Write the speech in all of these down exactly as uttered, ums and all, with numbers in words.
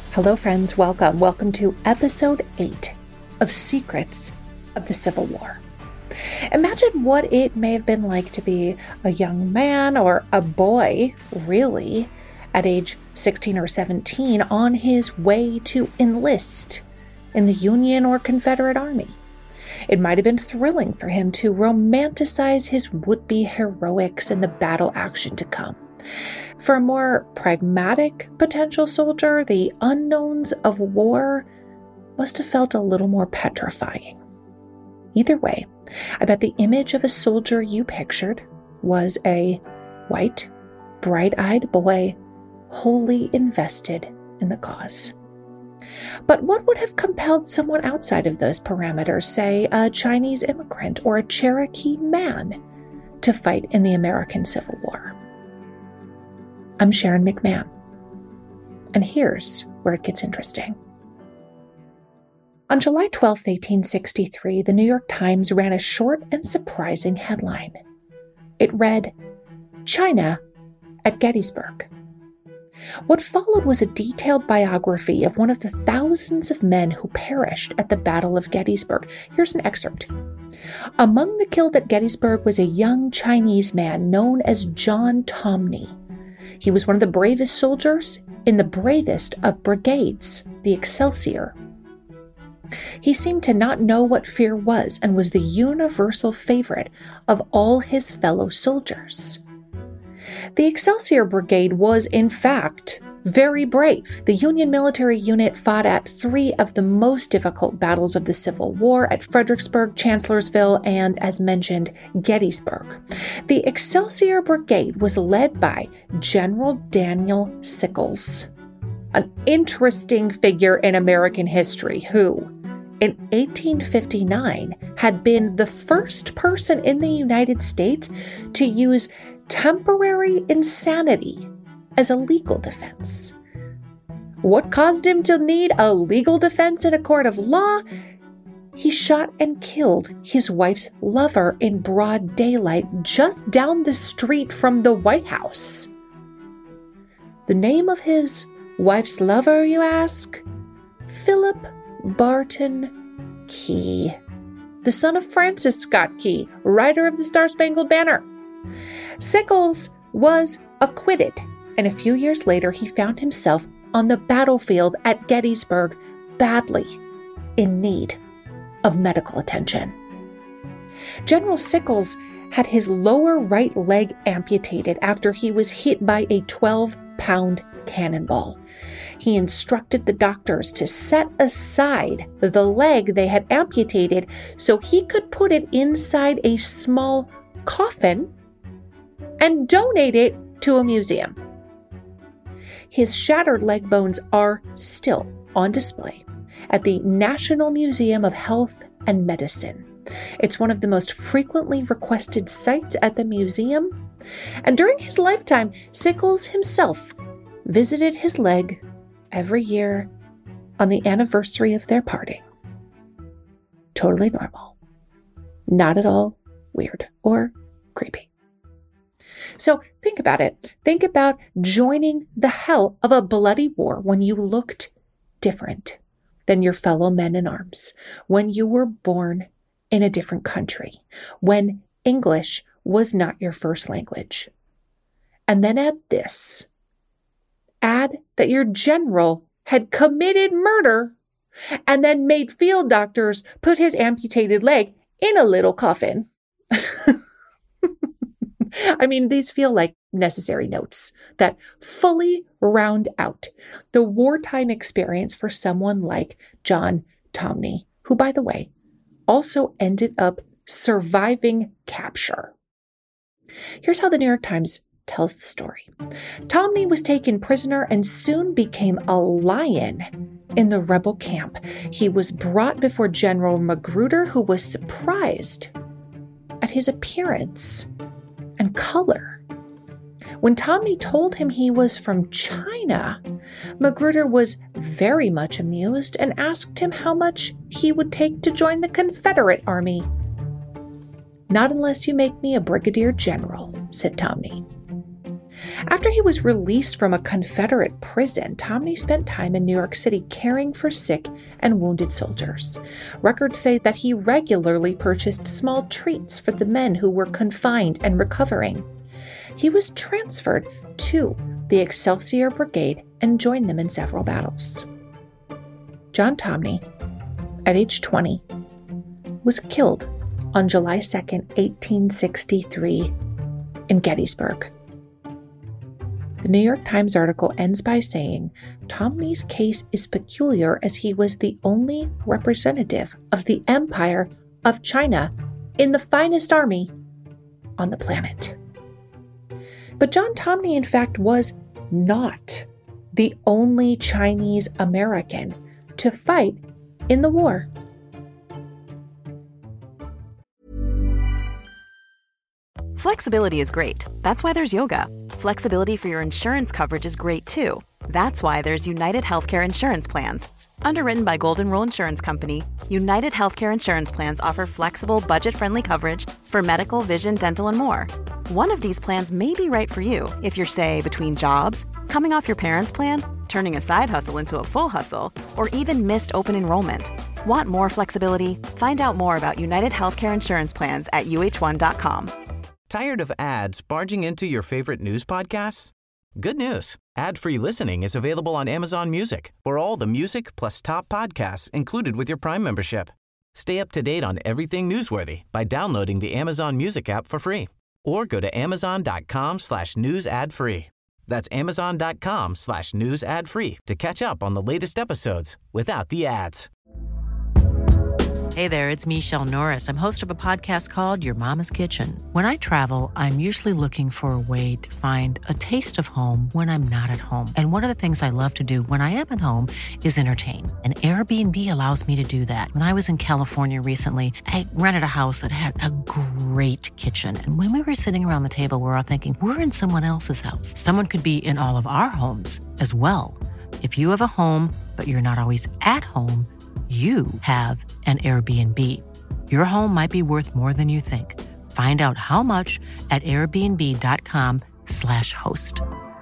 Hello, friends. Welcome. Welcome to episode eight of Secrets of the Civil War. Imagine what it may have been like to be a young man or a boy, really, at age sixteen or seventeen on his way to enlist in the Union or Confederate Army. It might have been thrilling for him to romanticize his would-be heroics and the battle action to come. For a more pragmatic potential soldier, the unknowns of war must have felt a little more petrifying. Either way, I bet the image of a soldier you pictured was a white, bright-eyed boy wholly invested in the cause. But what would have compelled someone outside of those parameters, say a Chinese immigrant or a Cherokee man, to fight in the American Civil War? I'm Sharon McMahon, and here's where it gets interesting. On July twelfth, eighteen sixty-three, the New York Times ran a short and surprising headline. It read, "China at Gettysburg." What followed was a detailed biography of one of the thousands of men who perished at the Battle of Gettysburg. Here's an excerpt. Among the killed at Gettysburg was a young Chinese man known as John Tomney. He was one of the bravest soldiers in the bravest of brigades, the Excelsior. He seemed to not know what fear was and was the universal favorite of all his fellow soldiers. The Excelsior Brigade was, in fact, very brave. The Union military unit fought at three of the most difficult battles of the Civil War at Fredericksburg, Chancellorsville, and, as mentioned, Gettysburg. The Excelsior Brigade was led by General Daniel Sickles, an interesting figure in American history who, in eighteen fifty-nine, had been the first person in the United States to use temporary insanity as a legal defense. What caused him to need a legal defense in a court of law? He shot and killed his wife's lover in broad daylight just down the street from the White House. The name of his wife's lover, you ask? Philip Barton Key, the son of Francis Scott Key, writer of the Star-Spangled Banner. Sickles was acquitted, and a few years later he found himself on the battlefield at Gettysburg, badly in need of medical attention. General Sickles had his lower right leg amputated after he was hit by a twelve-pound cannonball. He instructed the doctors to set aside the leg they had amputated so he could put it inside a small coffin and donate it to a museum. His shattered leg bones are still on display at the National Museum of Health and Medicine. It's one of the most frequently requested sites at the museum, and during his lifetime, Sickles himself visited his leg every year on the anniversary of their parting. Totally normal. Not at all weird or creepy. So think about it. Think about joining the hell of a bloody war when you looked different than your fellow men in arms, when you were born in a different country, when English was not your first language. And then add this. Add that your general had committed murder and then made field doctors put his amputated leg in a little coffin. I mean, these feel like necessary notes that fully round out the wartime experience for someone like John Tomney, who, by the way, also ended up surviving capture. Here's how the New York Times tells the story. Tomney was taken prisoner and soon became a lion in the rebel camp. He was brought before General Magruder, who was surprised at his appearance and color. When Tomney told him he was from China, Magruder was very much amused and asked him how much he would take to join the Confederate Army. "Not unless you make me a brigadier general," said Tomney. After he was released from a Confederate prison, Tomney spent time in New York City caring for sick and wounded soldiers. Records say that he regularly purchased small treats for the men who were confined and recovering. He was transferred to the Excelsior Brigade and joined them in several battles. John Tomney, at age twenty, was killed on July second, eighteen sixty-three, in Gettysburg. The New York Times article ends by saying, Tomney's case is peculiar as he was the only representative of the Empire of China in the finest army on the planet. But John Tomney, in fact, was not the only Chinese American to fight in the war. Flexibility is great. That's why there's yoga. Flexibility for your insurance coverage is great too. That's why there's United Healthcare Insurance Plans. Underwritten by Golden Rule Insurance Company, United Healthcare Insurance Plans offer flexible, budget-friendly coverage for medical, vision, dental, and more. One of these plans may be right for you if you're, say, between jobs, coming off your parents' plan, turning a side hustle into a full hustle, or even missed open enrollment. Want more flexibility? Find out more about United Healthcare Insurance Plans at U H one dot com. Tired of ads barging into your favorite news podcasts? Good news. Ad-free listening is available on Amazon Music for all the music plus top podcasts included with your Prime membership. Stay up to date on everything newsworthy by downloading the Amazon Music app for free or go to amazon.com slash news ad free. That's amazon.com slash news ad free to catch up on the latest episodes without the ads. Hey there, it's Michelle Norris. I'm host of a podcast called Your Mama's Kitchen. When I travel, I'm usually looking for a way to find a taste of home when I'm not at home. And one of the things I love to do when I am at home is entertain. And Airbnb allows me to do that. When I was in California recently, I rented a house that had a great kitchen. And when we were sitting around the table, we were all thinking, we're in someone else's house. Someone could be in all of our homes as well. If you have a home, but you're not always at home, you have an Airbnb. Your home might be worth more than you think. Find out how much at airbnb.com slash host.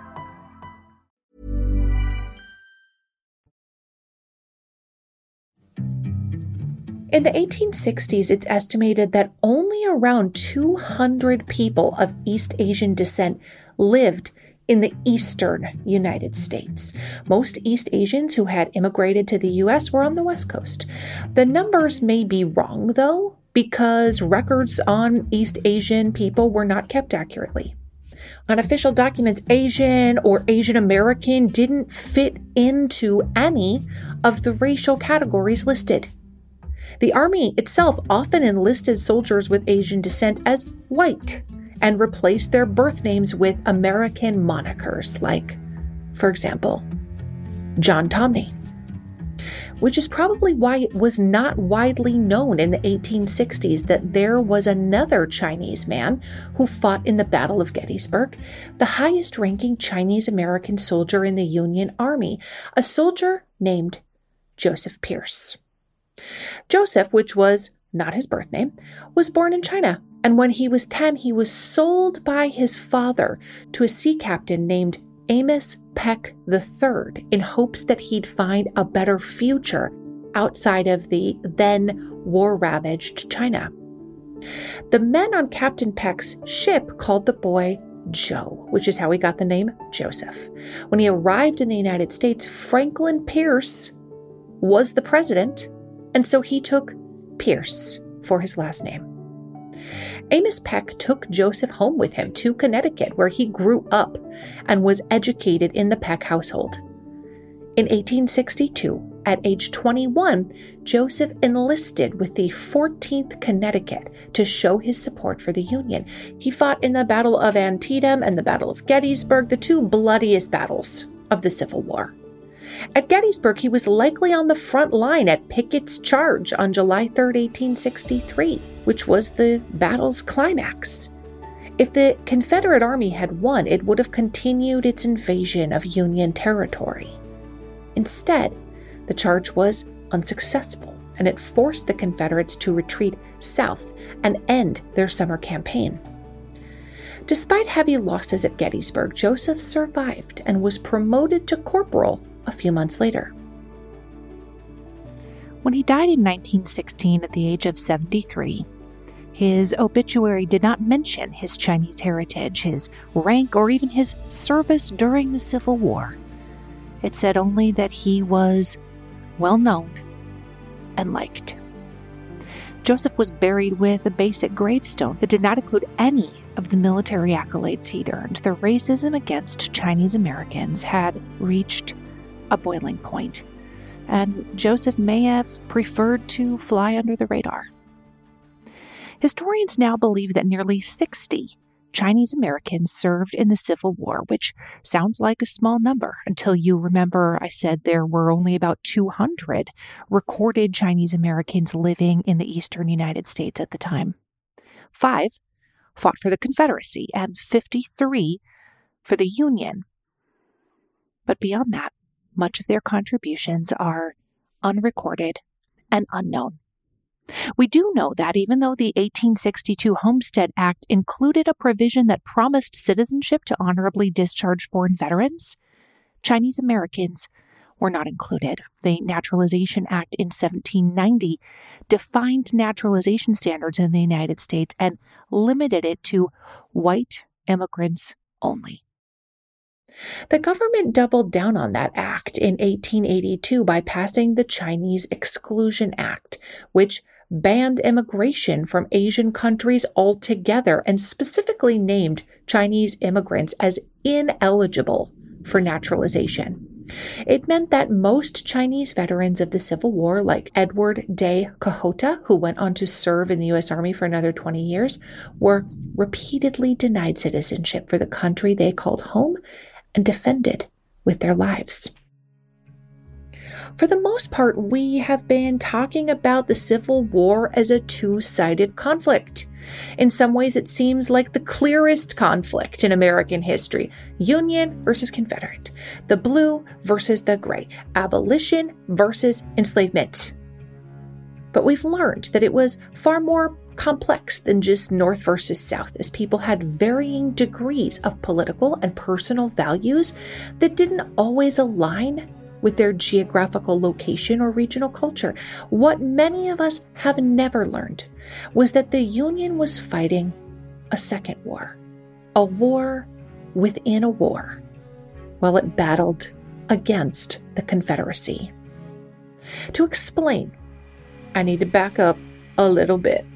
In the eighteen sixties, it's estimated that only around two hundred people of East Asian descent lived in the eastern United States. Most East Asians who had immigrated to the U S were on the West Coast. The numbers may be wrong, though, because records on East Asian people were not kept accurately. On official documents, Asian or Asian American didn't fit into any of the racial categories listed. The Army itself often enlisted soldiers with Asian descent as white and replaced their birth names with American monikers like, for example, John Tomney, which is probably why it was not widely known in the eighteen sixties that there was another Chinese man who fought in the Battle of Gettysburg, the highest-ranking Chinese-American soldier in the Union Army, a soldier named Joseph Pierce. Joseph, which was not his birth name, was born in China, and when he was ten, he was sold by his father to a sea captain named Amos Peck the Third in hopes that he'd find a better future outside of the then war-ravaged China. The men on Captain Peck's ship called the boy Joe, which is how he got the name Joseph. When he arrived in the United States, Franklin Pierce was the president, and so he took Pierce for his last name. Amos Peck took Joseph home with him to Connecticut, where he grew up and was educated in the Peck household. In eighteen sixty-two, at age twenty-one, Joseph enlisted with the fourteenth Connecticut to show his support for the Union. He fought in the Battle of Antietam and the Battle of Gettysburg, the two bloodiest battles of the Civil War. At Gettysburg, he was likely on the front line at Pickett's charge on July third, eighteen sixty-three, which was the battle's climax. If the Confederate Army had won, it would have continued its invasion of Union territory. Instead, the charge was unsuccessful, and it forced the Confederates to retreat south and end their summer campaign. Despite heavy losses at Gettysburg, Joseph survived and was promoted to corporal a few months later. When he died in nineteen sixteen at the age of seventy-three, his obituary did not mention his Chinese heritage, his rank, or even his service during the Civil War. It said only that he was well known and liked. Joseph was buried with a basic gravestone that did not include any of the military accolades he'd earned. The racism against Chinese Americans had reached a boiling point, and Joseph may have preferred to fly under the radar. Historians now believe that nearly sixty Chinese Americans served in the Civil War, which sounds like a small number until you remember I said there were only about two hundred recorded Chinese Americans living in the eastern United States at the time. Five fought for the Confederacy and fifty-three for the Union. But beyond that, much of their contributions are unrecorded and unknown. We do know that even though the eighteen sixty-two Homestead Act included a provision that promised citizenship to honorably discharge foreign veterans, Chinese Americans were not included. The Naturalization Act in seventeen ninety defined naturalization standards in the United States and limited it to white immigrants only. The government doubled down on that act in eighteen eighty-two by passing the Chinese Exclusion Act, which banned immigration from Asian countries altogether and specifically named Chinese immigrants as ineligible for naturalization. It meant that most Chinese veterans of the Civil War, like Edward Day Kahota, who went on to serve in the U S Army for another twenty years, were repeatedly denied citizenship for the country they called home and defended with their lives. For the most part, we have been talking about the Civil War as a two-sided conflict. In some ways, it seems like the clearest conflict in American history: Union versus Confederate, the blue versus the gray, abolition versus enslavement. But we've learned that it was far more complex than just North versus South, as people had varying degrees of political and personal values that didn't always align with their geographical location or regional culture. What many of us have never learned was that the Union was fighting a second war, a war within a war, while it battled against the Confederacy. To explain, I need to back up a little bit.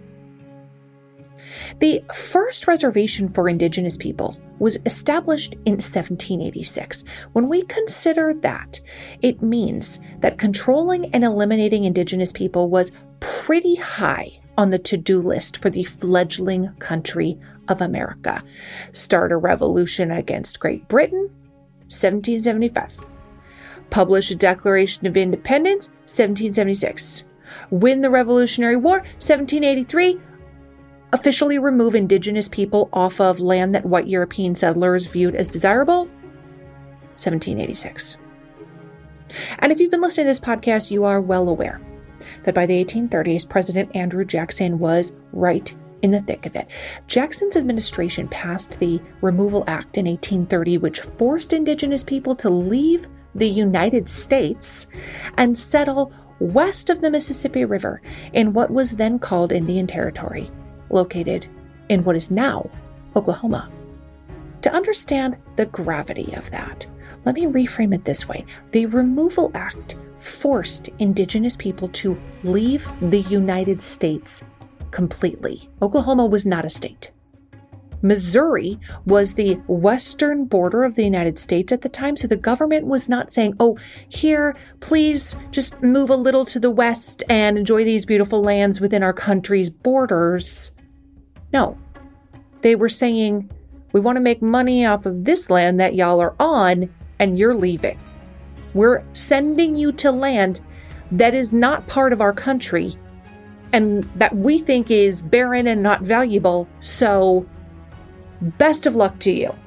The first reservation for Indigenous people was established in seventeen eighty-six. When we consider that, it means that controlling and eliminating Indigenous people was pretty high on the to-do list for the fledgling country of America. Start a revolution against Great Britain, seventeen seventy-five. Publish a Declaration of Independence, seventeen seventy-six. Win the Revolutionary War, seventeen eighty-three. Officially remove Indigenous people off of land that white European settlers viewed as desirable, seventeen eighty-six. And if you've been listening to this podcast, you are well aware that by the eighteen thirties, President Andrew Jackson was right in the thick of it. Jackson's administration passed the Removal Act in eighteen thirty, which forced Indigenous people to leave the United States and settle west of the Mississippi River in what was then called Indian Territory, located in what is now Oklahoma. To understand the gravity of that, let me reframe it this way. The Removal Act forced Indigenous people to leave the United States completely. Oklahoma was not a state. Missouri was the western border of the United States at the time, so the government was not saying, oh, here, please just move a little to the west and enjoy these beautiful lands within our country's borders. No, they were saying, we want to make money off of this land that y'all are on, and you're leaving. We're sending you to land that is not part of our country and that we think is barren and not valuable, so best of luck to you.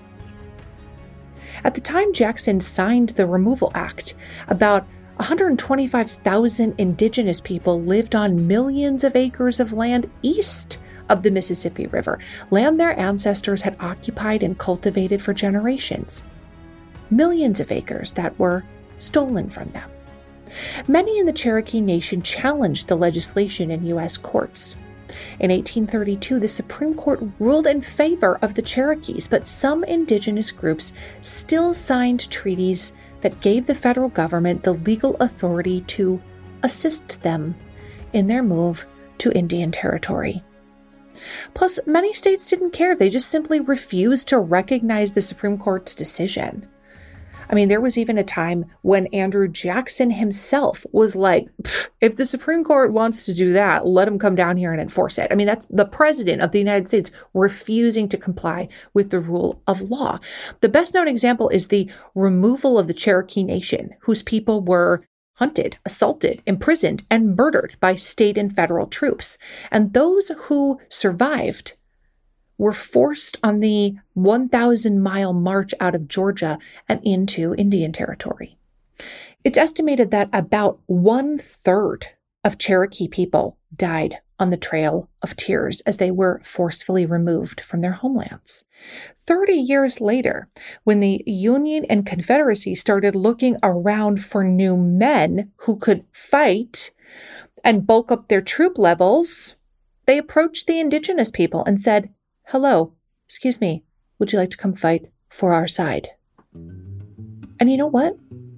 At the time Jackson signed the Removal Act, about one hundred twenty-five thousand Indigenous people lived on millions of acres of land east of the Mississippi River, land their ancestors had occupied and cultivated for generations. Millions of acres that were stolen from them. Many in the Cherokee Nation challenged the legislation in U S courts. In eighteen thirty-two, the Supreme Court ruled in favor of the Cherokees, but some indigenous groups still signed treaties that gave the federal government the legal authority to assist them in their move to Indian Territory. Plus, many states didn't care. They just simply refused to recognize the Supreme Court's decision. I mean, there was even a time when Andrew Jackson himself was like, if the Supreme Court wants to do that, let them come down here and enforce it. I mean, that's the president of the United States refusing to comply with the rule of law. The best known example is the removal of the Cherokee Nation, whose people were hunted, assaulted, imprisoned, and murdered by state and federal troops. And those who survived were forced on the one thousand mile march out of Georgia and into Indian Territory. It's estimated that about one-third of Cherokee people died on the Trail of Tears as they were forcefully removed from their homelands. Thirty years later, when the Union and Confederacy started looking around for new men who could fight and bulk up their troop levels, they approached the indigenous people and said, "Hello, excuse me, would you like to come fight for our side?" And you know what?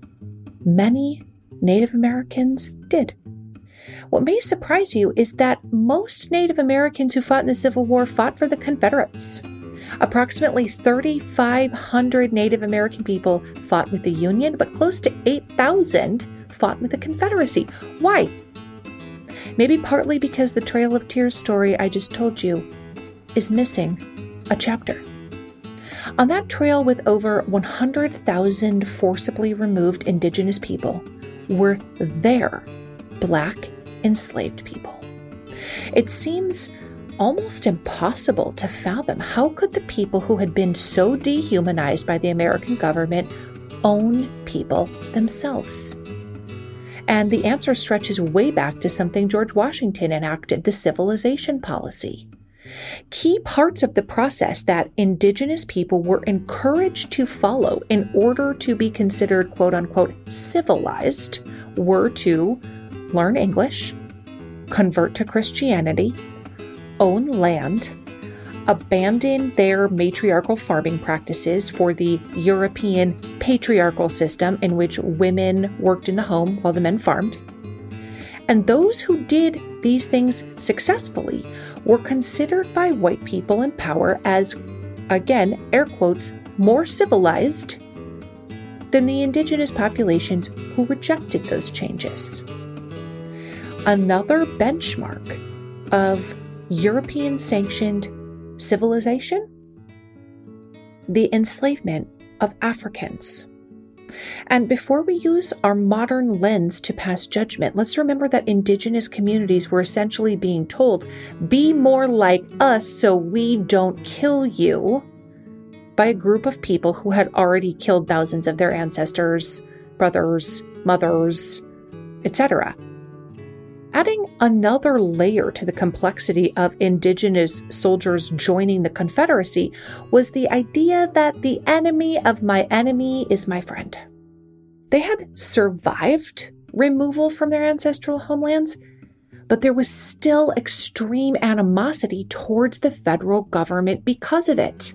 Many Native Americans did. What may surprise you is that most Native Americans who fought in the Civil War fought for the Confederates. Approximately three thousand five hundred Native American people fought with the Union, but close to eight thousand fought with the Confederacy. Why? Maybe partly because the Trail of Tears story I just told you is missing a chapter. On that trail with over one hundred thousand forcibly removed indigenous people were their Black enslaved people. It seems almost impossible to fathom how could the people who had been so dehumanized by the American government own people themselves. And the answer stretches way back to something George Washington enacted, the civilization policy. Key parts of the process that indigenous people were encouraged to follow in order to be considered quote-unquote civilized were to learn English, convert to Christianity, own land, abandon their matriarchal farming practices for the European patriarchal system in which women worked in the home while the men farmed. And those who did these things successfully were considered by white people in power as, again, air quotes, more civilized than the indigenous populations who rejected those changes. Another benchmark of European-sanctioned civilization? The enslavement of Africans. And before we use our modern lens to pass judgment, let's remember that indigenous communities were essentially being told, be more like us so we don't kill you, by a group of people who had already killed thousands of their ancestors, brothers, mothers, et cetera. Adding another layer to the complexity of indigenous soldiers joining the Confederacy was the idea that the enemy of my enemy is my friend. They had survived removal from their ancestral homelands, but there was still extreme animosity towards the federal government because of it.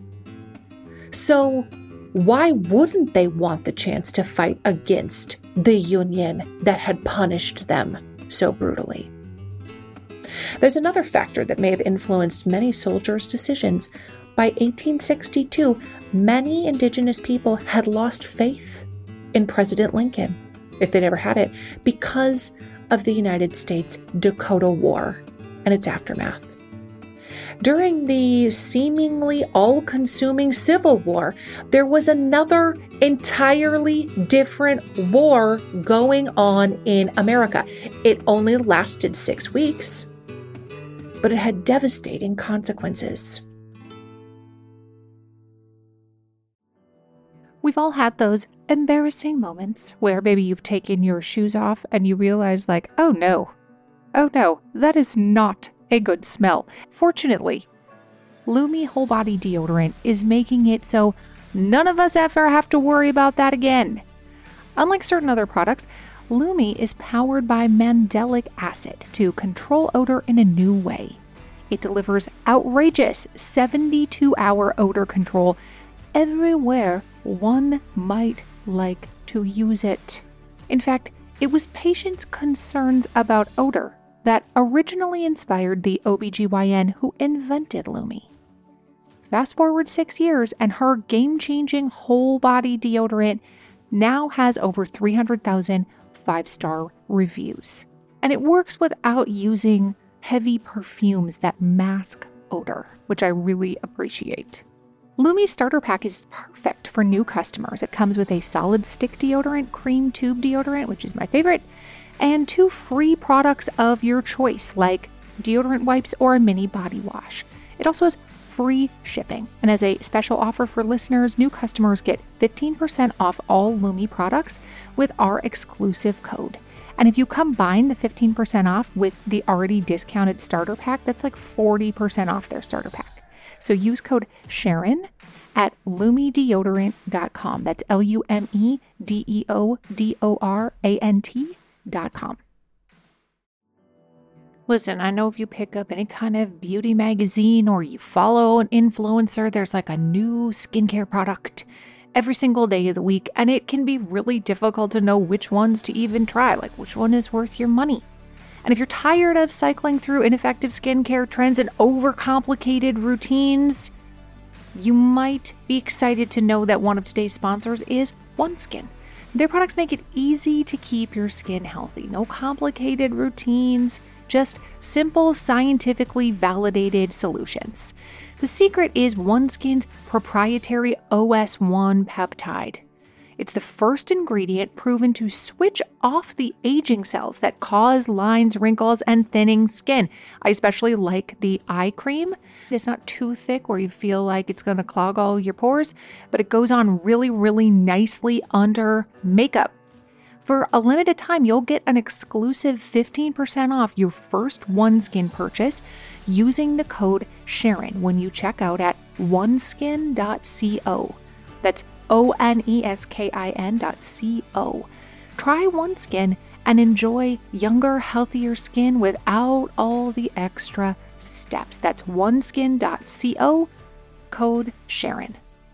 So why wouldn't they want the chance to fight against the Union that had punished them so brutally? There's another factor that may have influenced many soldiers' decisions. By eighteen sixty-two, many indigenous people had lost faith in President Lincoln, if they'd ever had it, because of the United States Dakota War and its aftermath. During the seemingly all-consuming Civil War, there was another entirely different war going on in America. It only lasted six weeks, but it had devastating consequences. We've all had those embarrassing moments where maybe you've taken your shoes off and you realize like, oh no, oh no, that is not a good smell. Fortunately, Lume Whole Body Deodorant is making it so none of us ever have to worry about that again. Unlike certain other products, Lume is powered by mandelic acid to control odor in a new way. It delivers outrageous seventy-two hour odor control everywhere one might like to use it. In fact, it was patients' concerns about odor that originally inspired the O B G Y N who invented Lume. Fast forward six years, and her game-changing whole body deodorant now has over three hundred thousand five-star reviews. And it works without using heavy perfumes that mask odor, which I really appreciate. Lume's starter pack is perfect for new customers. It comes with a solid stick deodorant, cream tube deodorant, which is my favorite, and two free products of your choice, like deodorant wipes or a mini body wash. It also has free shipping. And as a special offer for listeners, new customers get fifteen percent off all Lume products with our exclusive code. And if you combine the fifteen percent off with the already discounted starter pack, that's like forty percent off their starter pack. So use code Sharon at lume deodorant dot com. That's L U M E D E O D O R A N T dot com. Listen, I know if you pick up any kind of beauty magazine or you follow an influencer, there's like a new skincare product every single day of the week, and it can be really difficult to know which ones to even try, like which one is worth your money. And if you're tired of cycling through ineffective skincare trends and overcomplicated routines, you might be excited to know that one of today's sponsors is OneSkin. Their products make it easy to keep your skin healthy. No complicated routines, just simple, scientifically validated solutions. The secret is OneSkin's proprietary O S one peptide. It's the first ingredient proven to switch off the aging cells that cause lines, wrinkles, and thinning skin. I especially like the eye cream. It's not too thick where you feel like it's going to clog all your pores, but it goes on really, really nicely under makeup. For a limited time, you'll get an exclusive fifteen percent off your first OneSkin purchase using the code Sharon when you check out at oneskin dot co. That's O N E S K I N dot C O. Try OneSkin and enjoy younger, healthier skin without all the extra steps. That's oneskin dot co, code Sharon.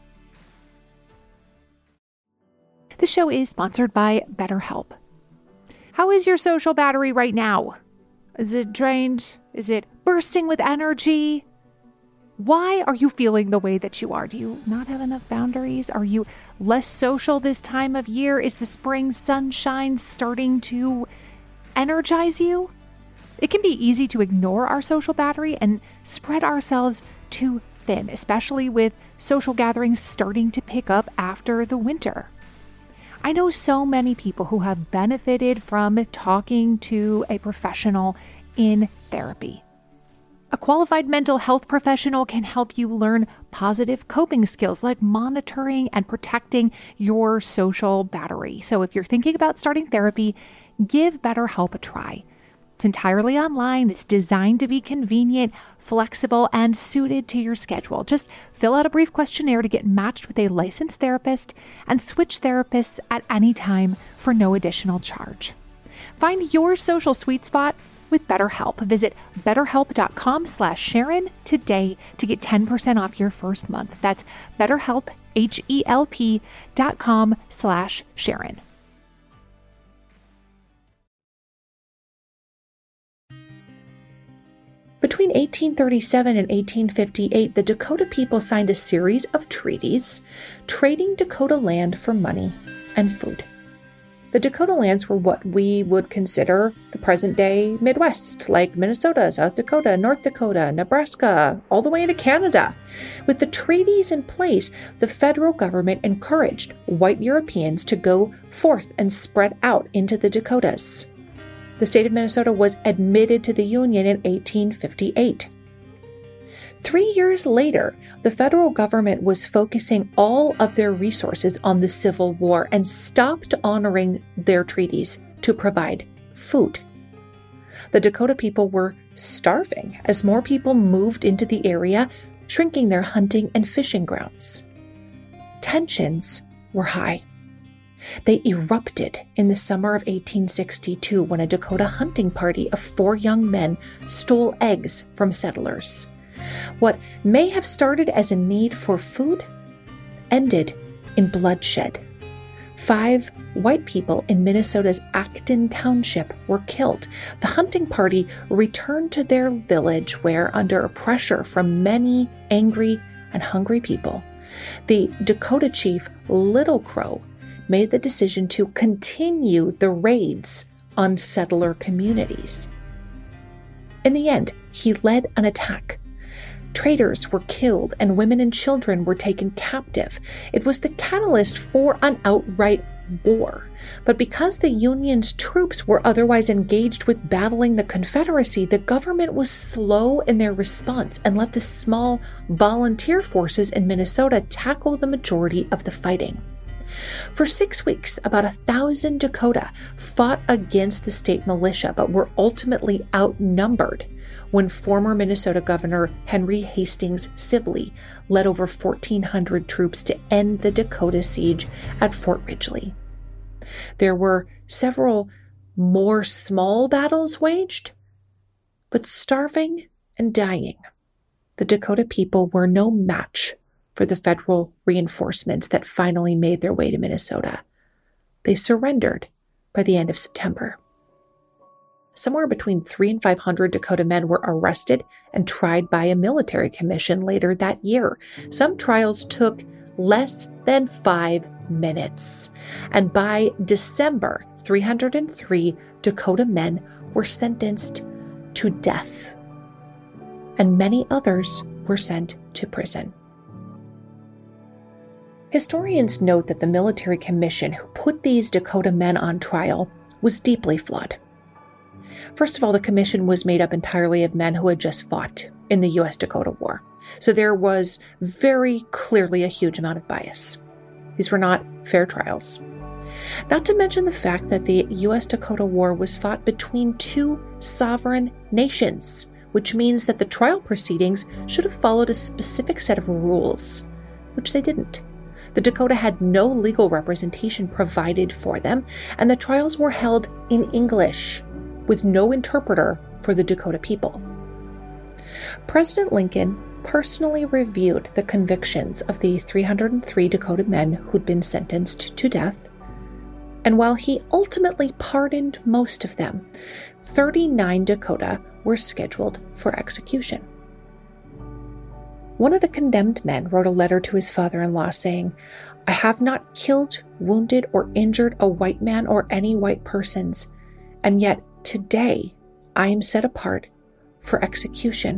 This show is sponsored by BetterHelp. How is your social battery right now? Is it drained? Is it bursting with energy? Why are you feeling the way that you are? Do you not have enough boundaries? Are you less social this time of year? Is the spring sunshine starting to energize you? It can be easy to ignore our social battery and spread ourselves too thin, especially with social gatherings starting to pick up after the winter. I know so many people who have benefited from talking to a professional in therapy. A qualified mental health professional can help you learn positive coping skills like monitoring and protecting your social battery. So if you're thinking about starting therapy, give BetterHelp a try. It's entirely online. It's designed to be convenient, flexible, and suited to your schedule. Just fill out a brief questionnaire to get matched with a licensed therapist and switch therapists at any time for no additional charge. Find your social sweet spot with BetterHelp. Visit betterhelp.com slash Sharon today to get ten percent off your first month. That's BetterHelp, H-E-L-P dot com slash Sharon. Between eighteen thirty-seven and eighteen fifty-eight, the Dakota people signed a series of treaties trading Dakota land for money and food. The Dakota lands were what we would consider the present-day Midwest, like Minnesota, South Dakota, North Dakota, Nebraska, all the way into Canada. With the treaties in place, the federal government encouraged white Europeans to go forth and spread out into the Dakotas. The state of Minnesota was admitted to the Union in eighteen fifty-eight. Three years later, the federal government was focusing all of their resources on the Civil War and stopped honoring their treaties to provide food. The Dakota people were starving as more people moved into the area, shrinking their hunting and fishing grounds. Tensions were high. They erupted in the summer of eighteen sixty-two when a Dakota hunting party of four young men stole eggs from settlers. What may have started as a need for food ended in bloodshed. Five white people in Minnesota's Acton Township were killed. The hunting party returned to their village where, under pressure from many angry and hungry people, the Dakota chief Little Crow made the decision to continue the raids on settler communities. In the end, he led an attack. Traders were killed and women and children were taken captive. It was the catalyst for an outright war. But because the Union's troops were otherwise engaged with battling the Confederacy, the government was slow in their response and let the small volunteer forces in Minnesota tackle the majority of the fighting. For six weeks, about a thousand Dakota fought against the state militia, but were ultimately outnumbered when former Minnesota Governor Henry Hastings Sibley led over fourteen hundred troops to end the Dakota siege at Fort Ridgely. There were several more small battles waged, but starving and dying, the Dakota people were no match for the federal reinforcements that finally made their way to Minnesota. They surrendered by the end of September. Somewhere between three and five hundred Dakota men were arrested and tried by a military commission later that year. Some trials took less than five minutes. And by December, three hundred three Dakota men were sentenced to death, and many others were sent to prison. Historians note that the military commission who put these Dakota men on trial was deeply flawed. First of all, the commission was made up entirely of men who had just fought in the U S Dakota War. So there was very clearly a huge amount of bias. These were not fair trials. Not to mention the fact that the U S Dakota War was fought between two sovereign nations, which means that the trial proceedings should have followed a specific set of rules, which they didn't. The Dakota had no legal representation provided for them, and the trials were held in English, with no interpreter for the Dakota people. President Lincoln personally reviewed the convictions of the three hundred three Dakota men who'd been sentenced to death, and while he ultimately pardoned most of them, thirty-nine Dakota were scheduled for execution. One of the condemned men wrote a letter to his father-in-law saying, "I have not killed, wounded, or injured a white man or any white persons, and yet today I am set apart for execution."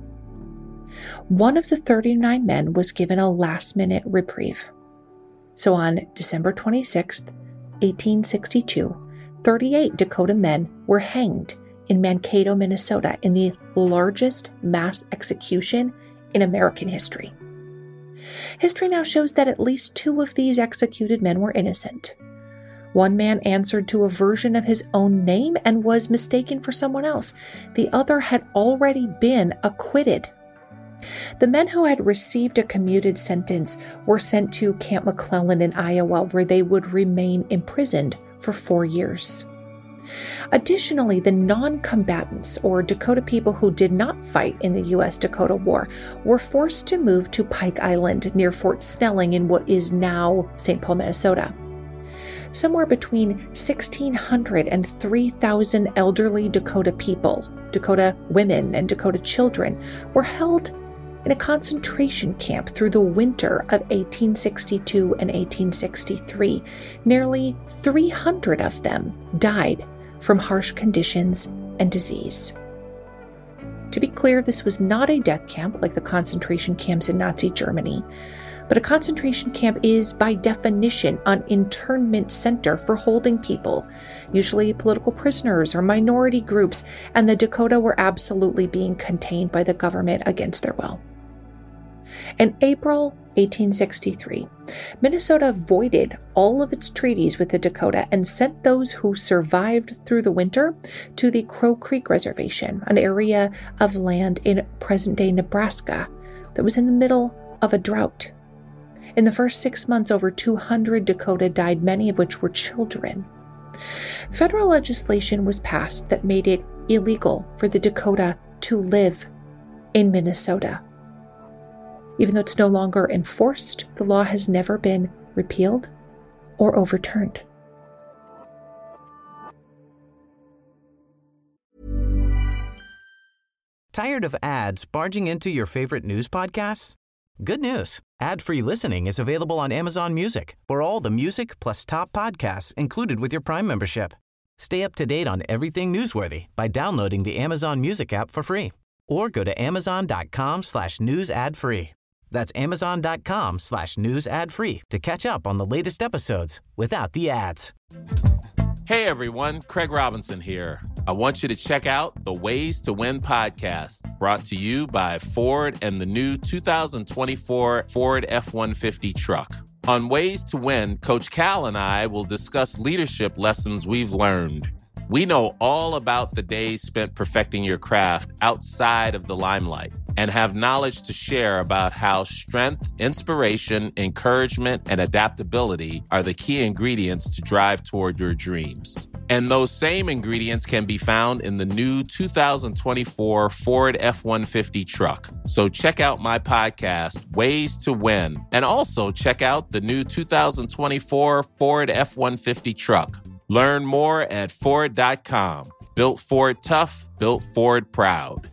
One of the thirty-nine men was given a last-minute reprieve. So on December twenty-sixth, eighteen sixty-two, thirty-eight Dakota men were hanged in Mankato, Minnesota, in the largest mass execution in American history. History now shows that at least two of these executed men were innocent. One man answered to a version of his own name and was mistaken for someone else. The other had already been acquitted. The men who had received a commuted sentence were sent to Camp McClellan in Iowa, where they would remain imprisoned for four years. Additionally, the non-combatants, or Dakota people who did not fight in the U S Dakota War, were forced to move to Pike Island near Fort Snelling in what is now Saint Paul, Minnesota. Somewhere between sixteen hundred and three thousand elderly Dakota people, Dakota women and Dakota children, were held in a concentration camp through the winter of eighteen sixty-two and eighteen sixty-three. Nearly three hundred of them died from harsh conditions and disease. To be clear, this was not a death camp like the concentration camps in Nazi Germany, but a concentration camp is, by definition, an internment center for holding people, usually political prisoners or minority groups, and the Dakota were absolutely being contained by the government against their will. In April eighteen sixty-three, Minnesota voided all of its treaties with the Dakota and sent those who survived through the winter to the Crow Creek Reservation, an area of land in present-day Nebraska that was in the middle of a drought. In the first six months, over two hundred Dakota died, many of which were children. Federal legislation was passed that made it illegal for the Dakota to live in Minnesota. Even though it's no longer enforced, the law has never been repealed or overturned. Tired of ads barging into your favorite news podcasts? Good news. Ad-free listening is available on Amazon Music for all the music plus top podcasts included with your Prime membership. Stay up to date on everything newsworthy by downloading the Amazon Music app for free or go to amazon.com slash news ad free. That's amazon.com slash news ad free to catch up on the latest episodes without the ads. Hey everyone, Craig Robinson here. I want you to check out the Ways to Win podcast, brought to you by Ford and the new two thousand twenty-four Ford F one fifty truck. On Ways to Win, Coach Cal and I will discuss leadership lessons we've learned. We know all about the days spent perfecting your craft outside of the limelight and have knowledge to share about how strength, inspiration, encouragement, and adaptability are the key ingredients to drive toward your dreams. And those same ingredients can be found in the new two thousand twenty-four Ford F one fifty truck. So check out my podcast, Ways to Win, and also check out the new two thousand twenty-four Ford F one fifty truck. Learn more at Ford dot com. Built Ford tough, built Ford proud.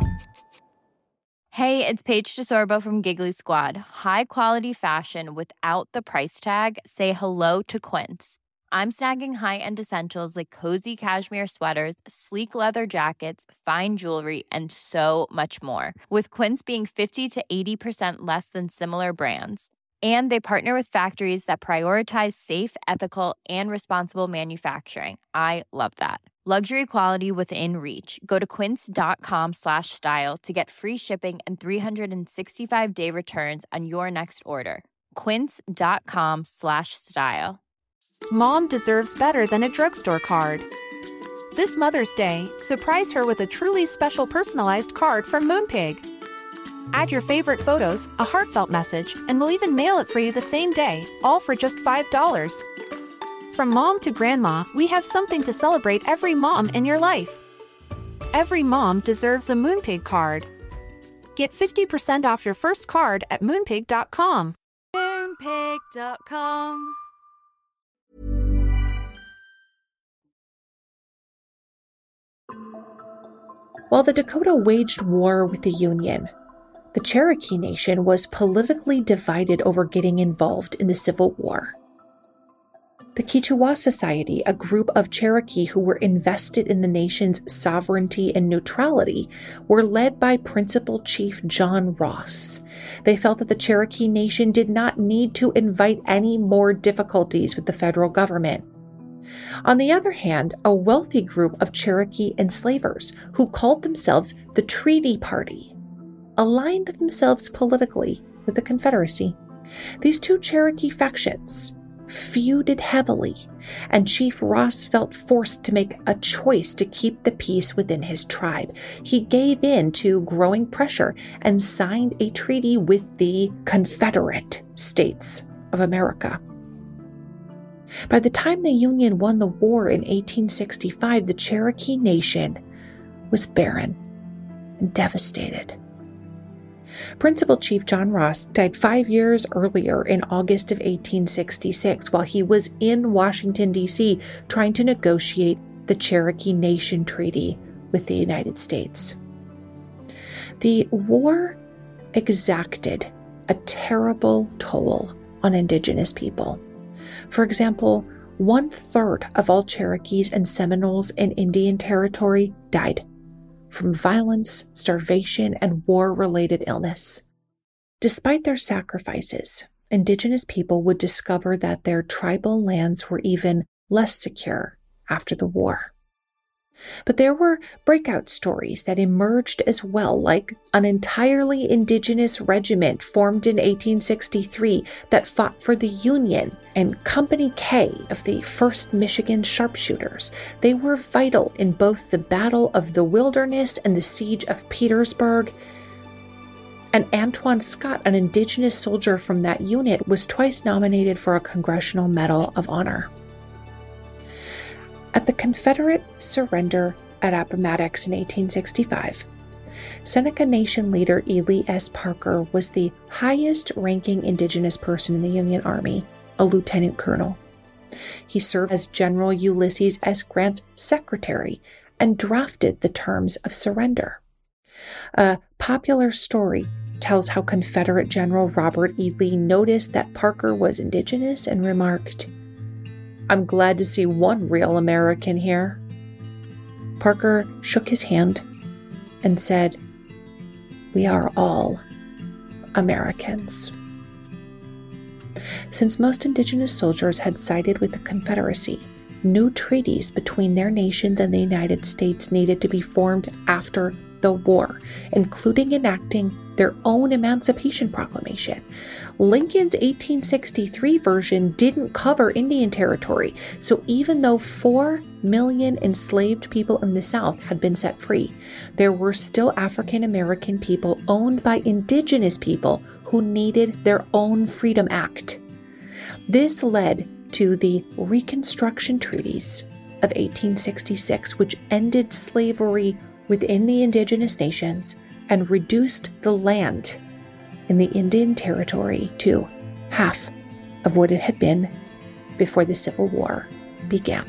Hey, it's Paige DeSorbo from Giggly Squad. High quality fashion without the price tag. Say hello to Quince. I'm snagging high-end essentials like cozy cashmere sweaters, sleek leather jackets, fine jewelry, and so much more. With Quince being fifty to eighty percent less than similar brands. And they partner with factories that prioritize safe, ethical, and responsible manufacturing. I love that. Luxury quality within reach. Go to quince.com slash style to get free shipping and three sixty-five day returns on your next order. Quince.com slash style. Mom deserves better than a drugstore card. This Mother's Day, surprise her with a truly special personalized card from Moonpig. Add your favorite photos, a heartfelt message, and we'll even mail it for you the same day, all for just five dollars. From mom to grandma, we have something to celebrate every mom in your life. Every mom deserves a Moonpig card. Get fifty percent off your first card at moonpig dot com. Moonpig dot com. While the Dakota waged war with the Union, the Cherokee Nation was politically divided over getting involved in the Civil War. The Kituwa Society, a group of Cherokee who were invested in the nation's sovereignty and neutrality, were led by Principal Chief John Ross. They felt that the Cherokee Nation did not need to invite any more difficulties with the federal government. On the other hand, a wealthy group of Cherokee enslavers, who called themselves the Treaty Party, aligned themselves politically with the Confederacy. These two Cherokee factions feuded heavily, and Chief Ross felt forced to make a choice to keep the peace within his tribe. He gave in to growing pressure and signed a treaty with the Confederate States of America. By the time the Union won the war in eighteen sixty-five, the Cherokee Nation was barren and devastated. Principal Chief John Ross died five years earlier in August of eighteen sixty-six while he was in Washington, D C trying to negotiate the Cherokee Nation Treaty with the United States. The war exacted a terrible toll on Indigenous people. For example, one-third of all Cherokees and Seminoles in Indian Territory died from violence, starvation, and war-related illness. Despite their sacrifices, Indigenous people would discover that their tribal lands were even less secure after the war. But there were breakout stories that emerged as well, like an entirely indigenous regiment formed in eighteen sixty-three that fought for the Union, and Company K of the first Michigan Sharpshooters. They were vital in both the Battle of the Wilderness and the Siege of Petersburg. And Antoine Scott, an indigenous soldier from that unit, was twice nominated for a Congressional Medal of Honor. At the Confederate surrender at Appomattox in eighteen sixty-five, Seneca Nation leader Ely S. Parker was the highest-ranking indigenous person in the Union Army, a lieutenant colonel. He served as General Ulysses S. Grant's secretary and drafted the terms of surrender. A popular story tells how Confederate General Robert E. Lee noticed that Parker was indigenous and remarked, "I'm glad to see one real American here." Parker shook his hand and said, "We are all Americans." Since most indigenous soldiers had sided with the Confederacy, new treaties between their nations and the United States needed to be formed after the war, including enacting their own Emancipation Proclamation. Lincoln's eighteen sixty-three version didn't cover Indian Territory, so even though four million enslaved people in the South had been set free, there were still African American people owned by indigenous people who needed their own Freedom Act. This led to the Reconstruction Treaties of eighteen sixty-six, which ended slavery within the indigenous nations and reduced the land in the Indian Territory to half of what it had been before the Civil War began.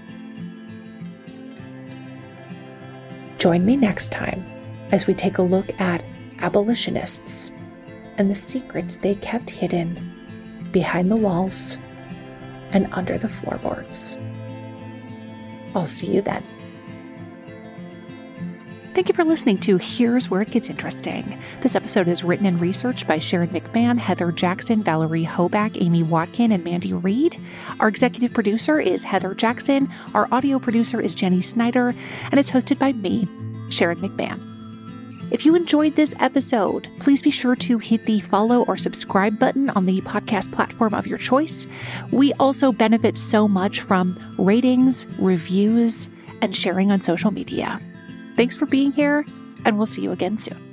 Join me next time as we take a look at abolitionists and the secrets they kept hidden behind the walls and under the floorboards. I'll see you then. Thank you for listening to Here's Where It Gets Interesting. This episode is written and researched by Sharon McMahon, Heather Jackson, Valerie Hoback, Amy Watkin, and Mandy Reed. Our executive producer is Heather Jackson. Our audio producer is Jenny Snyder, and it's hosted by me, Sharon McMahon. If you enjoyed this episode, please be sure to hit the follow or subscribe button on the podcast platform of your choice. We also benefit so much from ratings, reviews, and sharing on social media. Thanks for being here, and we'll see you again soon.